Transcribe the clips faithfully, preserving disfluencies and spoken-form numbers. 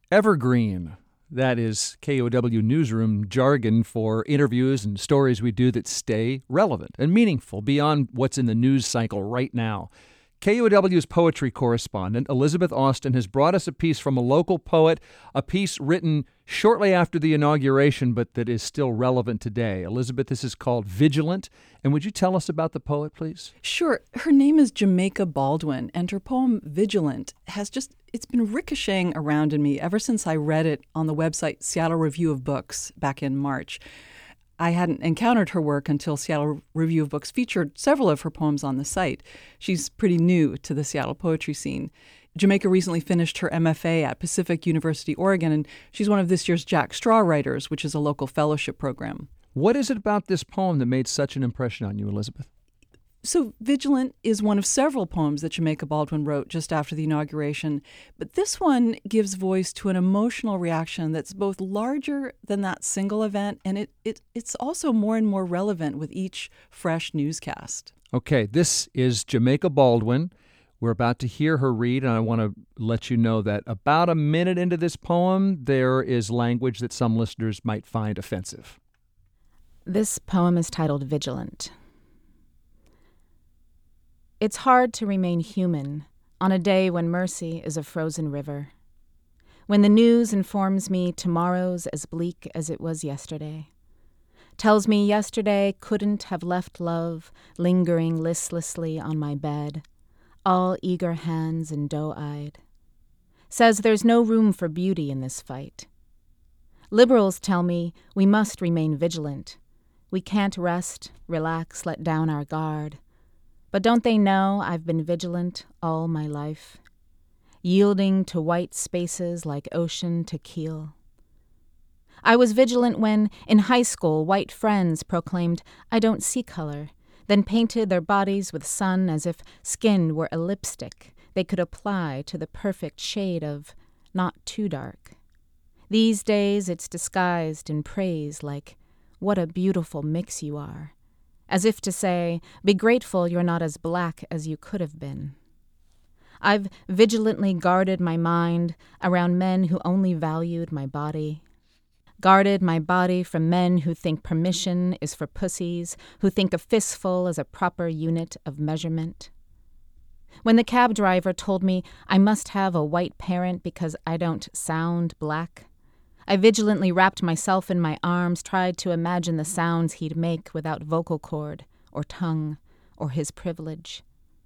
Evergreen. That is K O W newsroom jargon for interviews and stories we do that stay relevant and meaningful beyond what's in the news cycle right now. K O W's poetry correspondent, Elizabeth Austin, has brought us a piece from a local poet, a piece written shortly after the inauguration, but that is still relevant today. Elizabeth, this is called Vigilant. And would you tell us about the poet, please? Sure. Her name is Jamaica Baldwin, and her poem Vigilant has just, it's been ricocheting around in me ever since I read it on the website Seattle Review of Books back in March. I hadn't encountered her work until Seattle Review of Books featured several of her poems on the site. She's pretty new to the Seattle poetry scene. Jamaica recently finished her M F A at Pacific University, Oregon, and she's one of this year's Jack Straw Writers, which is a local fellowship program. What is it about this poem that made such an impression on you, Elizabeth? So Vigilant is one of several poems that Jamaica Baldwin wrote just after the inauguration, but this one gives voice to an emotional reaction that's both larger than that single event, and it, it it's also more and more relevant with each fresh newscast. Okay, this is Jamaica Baldwin. We're about to hear her read, and I want to let you know that about a minute into this poem, there is language that some listeners might find offensive. This poem is titled Vigilant. It's hard to remain human on a day when mercy is a frozen river, when the news informs me tomorrow's as bleak as it was yesterday, tells me yesterday couldn't have left love lingering listlessly on my bed, all eager hands and doe-eyed, says there's no room for beauty in this fight. Liberals tell me we must remain vigilant. We can't rest, relax, let down our guard. But don't they know I've been vigilant all my life, yielding to white spaces like ocean to keel? I was vigilant when, in high school, white friends proclaimed, "I don't see color," then painted their bodies with sun as if skin were a lipstick they could apply to the perfect shade of not too dark. These days it's disguised in praise like, "What a beautiful mix you are," as if to say, be grateful you're not as black as you could have been. I've vigilantly guarded my mind around men who only valued my body, guarded my body from men who think permission is for pussies, who think a fistful is a proper unit of measurement. When the cab driver told me I must have a white parent because I don't sound black, I vigilantly wrapped myself in my arms, tried to imagine the sounds he'd make without vocal cord or tongue or his privilege.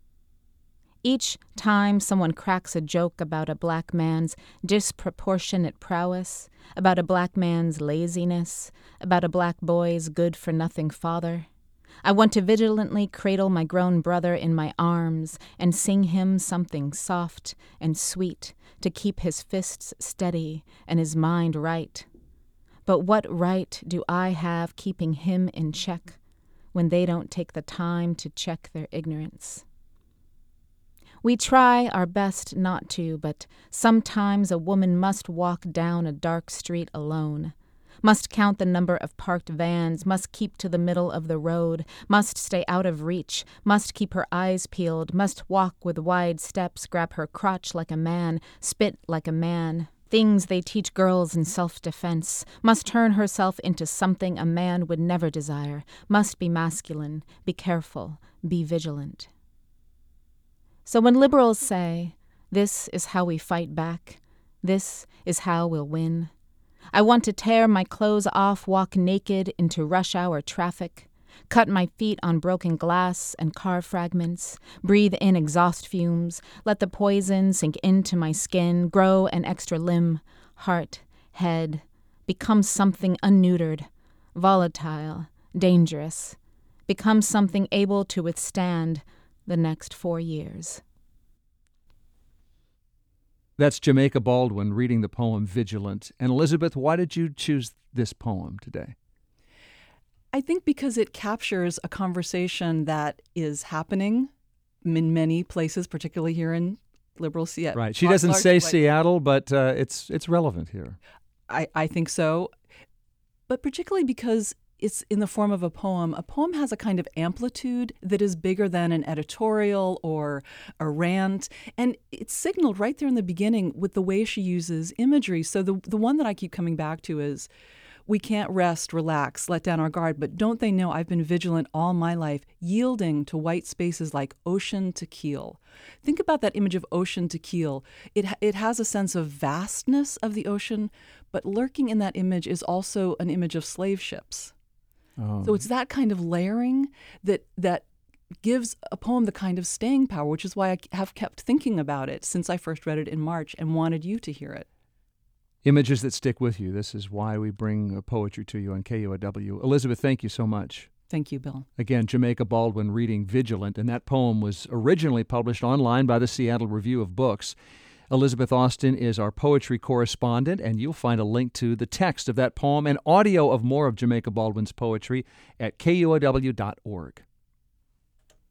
Each time someone cracks a joke about a black man's disproportionate prowess, about a black man's laziness, about a black boy's good-for-nothing father, I want to vigilantly cradle my grown brother in my arms and sing him something soft and sweet to keep his fists steady and his mind right. But what right do I have keeping him in check when they don't take the time to check their ignorance? We try our best not to, but sometimes a woman must walk down a dark street alone, must count the number of parked vans, must keep to the middle of the road, must stay out of reach, must keep her eyes peeled, must walk with wide steps, grab her crotch like a man, spit like a man. Things they teach girls in self-defense, must turn herself into something a man would never desire, must be masculine, be careful, be vigilant. So when liberals say, this is how we fight back, this is how we'll win, I want to tear my clothes off, walk naked into rush hour traffic, cut my feet on broken glass and car fragments, breathe in exhaust fumes, let the poison sink into my skin, grow an extra limb, heart, head, become something unneutered, volatile, dangerous, become something able to withstand the next four years. That's Jamaica Baldwin reading the poem Vigilant. And Elizabeth, why did you choose this poem today? I think because it captures a conversation that is happening in many places, particularly here in liberal Seattle. Right. She doesn't say Seattle, but uh, it's it's relevant here. I, I think so. But particularly because it's in the form of a poem. A poem has a kind of amplitude that is bigger than an editorial or a rant. And it's signaled right there in the beginning with the way she uses imagery. So the, the one that I keep coming back to is, we can't rest, relax, let down our guard, but don't they know I've been vigilant all my life, yielding to white spaces like ocean to keel. Think about that image of ocean to keel. It, it has a sense of vastness of the ocean, but lurking in that image is also an image of slave ships. Oh. So it's that kind of layering that that gives a poem the kind of staying power, which is why I have kept thinking about it since I first read it in March and wanted you to hear it. Images that stick with you. This is why we bring poetry to you on K U O W. Elizabeth, thank you so much. Thank you, Bill. Again, Jamaica Baldwin reading Vigilant, and that poem was originally published online by the Seattle Review of Books. Elizabeth Austin is our poetry correspondent, and you'll find a link to the text of that poem and audio of more of Jamaica Baldwin's poetry at K U O W dot org.